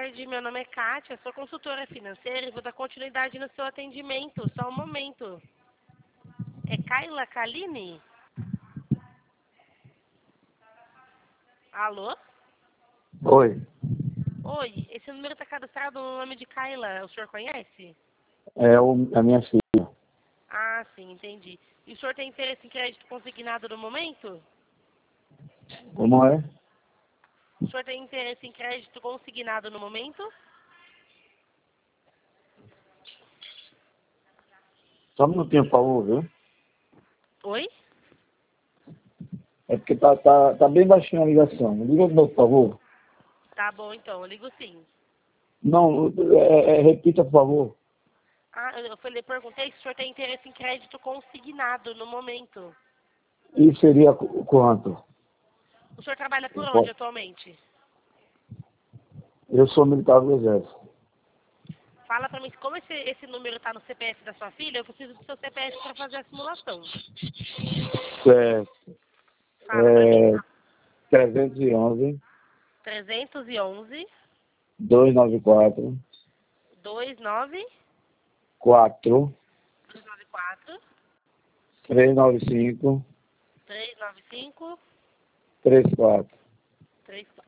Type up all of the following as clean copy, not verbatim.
tarde, meu nome é Kátia, sou consultora financeira e vou dar continuidade no seu atendimento. Só um momento. É Kaila Kaline? Alô? Oi, Oi, esse número está cadastrado no nome de Kaila, o senhor conhece? a minha filha. Ah, sim, entendi. E o senhor tem interesse em crédito consignado no momento? Como é? O senhor tem interesse em crédito consignado no momento? Só um minutinho, por favor, viu? Oi? É porque tá bem baixinha a ligação. Liga de novo, por favor. Tá bom, então, eu ligo sim. Não, repita, por favor. Ah, perguntei se o senhor tem interesse em crédito consignado no momento. E seria quanto? O senhor trabalha por Eu onde posso- atualmente? eu sou militar do Exército. Fala pra mim, como esse número tá no CPF da sua filha, eu preciso do seu CPF para fazer a simulação. Certo. Fala pra mim. 311 311 294 29 4 294 395 395 34. 34.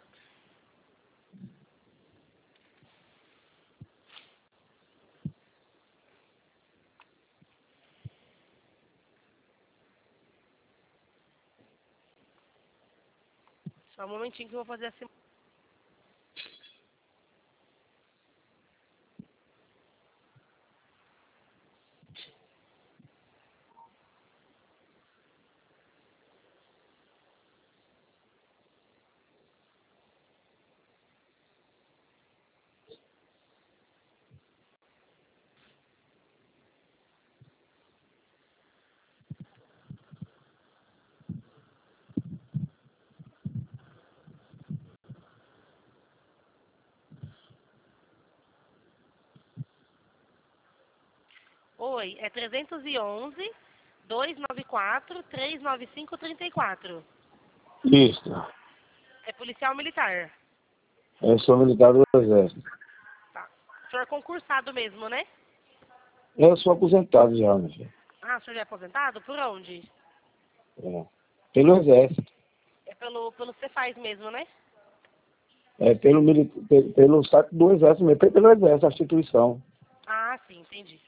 Só um momentinho que eu vou fazer a simulação. Oi, é 311 294 395 34. Isso. É policial militar. Eu sou militar do Exército. Tá. O senhor é concursado mesmo, né? Eu sou aposentado já, meu filho. Ah, o senhor já é aposentado? Por onde? É. Pelo Exército. É pelo Cefaz mesmo, né? Pelo site do Exército mesmo. Pelo Exército, a instituição. Ah, sim, entendi.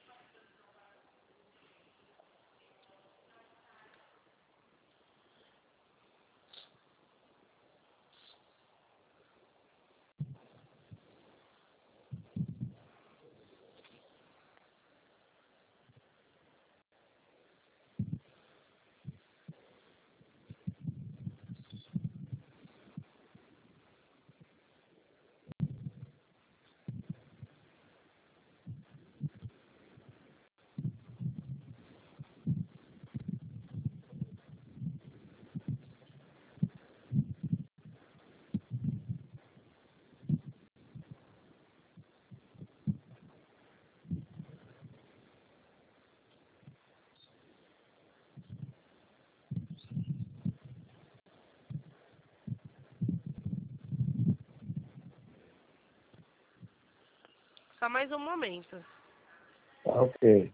Só mais um momento. Tá, ok.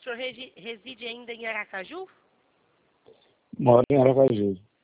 senhor reside ainda em Aracaju? Moro em Aracaju.